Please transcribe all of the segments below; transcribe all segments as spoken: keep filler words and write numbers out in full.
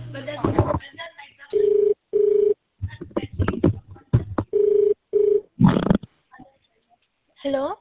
Hello.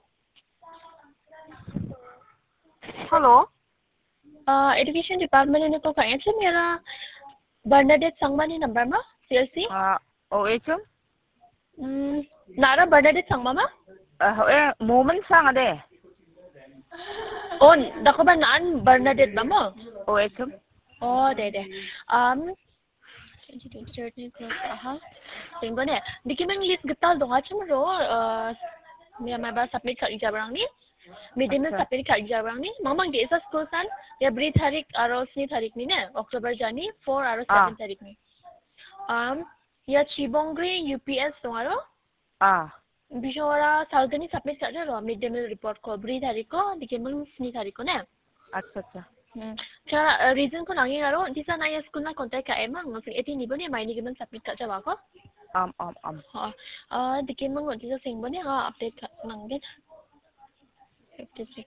Hello. Uh, Education Department ने को कहा है मेरा बर्नाडेट संगमानी नंबर मा C L C. Uh, O H M? Hmm, nara Bernadette Sangma मा? Uh, eh, moment sang ade. Oh, dako ba naan Bernadette ba mo? O H M? Oh, de de. Um, twenty twenty-third ni ko ha. Tingko ne. Diki mang list getal dong aja mo uh may may ba submit ka ijabrang ni. Midday meal submit ka ijabrang ni. Mamang di sa school san ya bri tarik aros ni tarik ni ne. October jani four aros seven tarik ni. Um, ya Chibongri U P S dong aro. Ah. Bishora thousand submit कर रहा midday meal report को bri तारीख को दिखे मंग स्नी तारीख को ने अच्छा अच्छा क्या reason को नांगे करो जिसा नया स्कूल ना contact का एमा नोसिंग एटी निबो ने माइनी के मन submit कर जावा को am am am हाँ आ दिखे मंग जिसा सिंग बने हाँ update कर नांगे fifty-six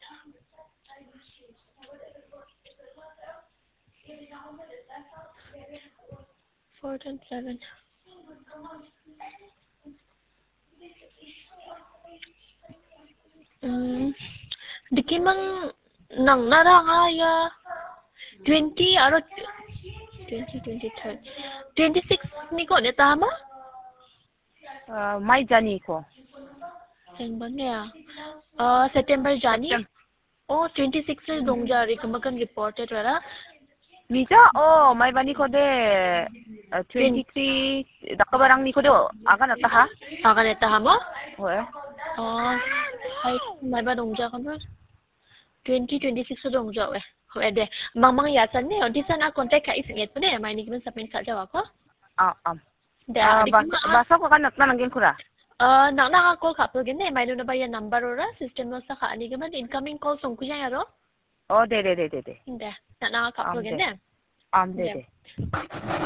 four and seven Hmm, दिखे मंग नंग ना रहा या twenty आरो twenty twenty-third twenty-six ni ko ne tama uh, mai jani ko sing ban ya uh September jani oh twenty-six se dong ja ri kamakan reported wala Mija oh mai bani ko de uh, twenty-three dakabarang ni ko do aga na ta ha aga ne ta mo we oh hai mai ba dong ja kan twenty twenty-six se dong ja we ho ede mang mang ya san ne di sana contact ka isnget pa ne mai ni kan submit ka jawa ko am am da di basa ko kan nakna nangin kura uh nak nak call ka pul gene mai no ba ya number ora system no sa ka ani ga incoming call song ku ya ro oh de de de de de de nak nak ka pul gene am de de